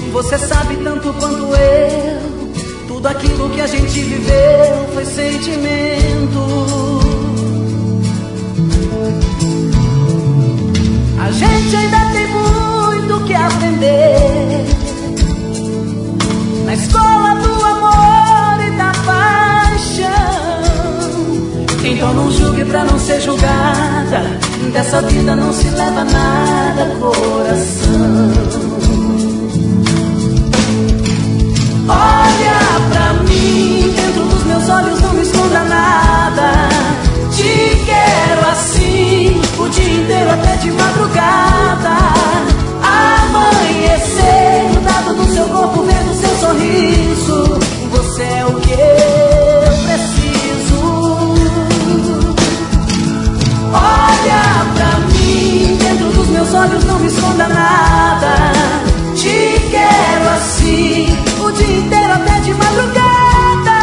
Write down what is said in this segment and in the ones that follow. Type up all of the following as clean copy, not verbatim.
Você sabe tanto quanto eu, tudo aquilo que a gente viveu foi sentimento. A gente ainda tem muito que aprender na escola do amor e da paixão. Então não julgue pra não ser julgada, dessa vida não se leva nada, coração. Olha pra mim, dentro dos meus olhos não me esconda nada. Te quero assim, o dia inteiro até de madrugada. Amanhecer, grudado no seu corpo, vendo seu sorriso. Você é o que eu preciso. Olha pra mim, dentro dos meus olhos não me esconda nada. Te quero assim, o dia inteiro até de madrugada.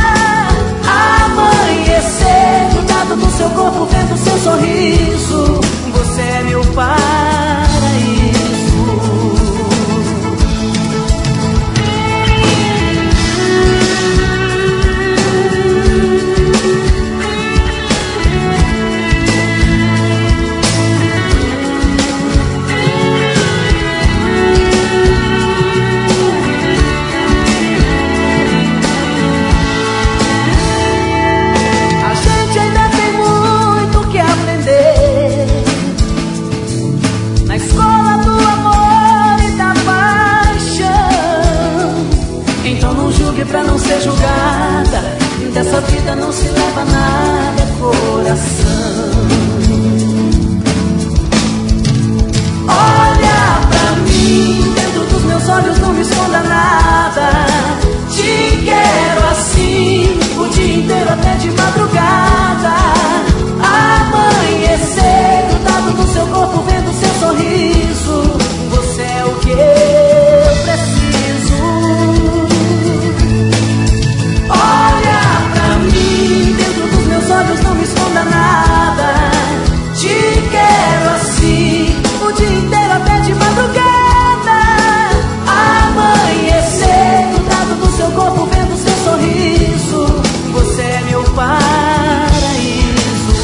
Amanhecer, grudado no seu corpo, vendo seu sorriso. Você é meu paraíso. Pra não ser julgada, dessa vida não se leva nada, coração. Olha pra mim, dentro dos meus olhos não me esconda nada. Te quero assim, o dia inteiro até de madrugada. Amanhecer, grudado no seu corpo, vendo seu sorriso. Você é o que eu preciso. Olha pra mim, dentro dos meus olhos não me esconda nada. Te quero assim, o dia inteiro até de madrugada. Amanhecer, grudado no seu corpo, vendo seu sorriso. Você é meu paraíso.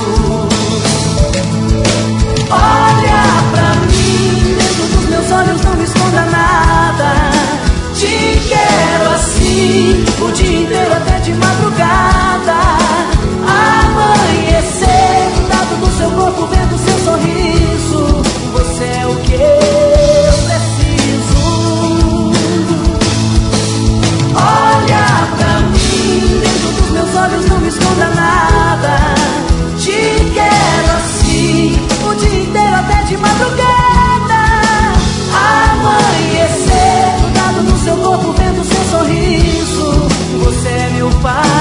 Olha pra mim, dentro dos meus olhos não me esconda nada. Te quero assim, o dia inteiro até de madrugada. Amanhecer, grudado no seu corpo, vendo seu sorriso. Você é o que eu preciso. Olha pra mim, dentro dos meus olhos não me esconda nada. Te quero assim, o dia inteiro até de madrugada. Amanhecer, grudado no seu corpo, vendo seu sorriso. Você é meu pai.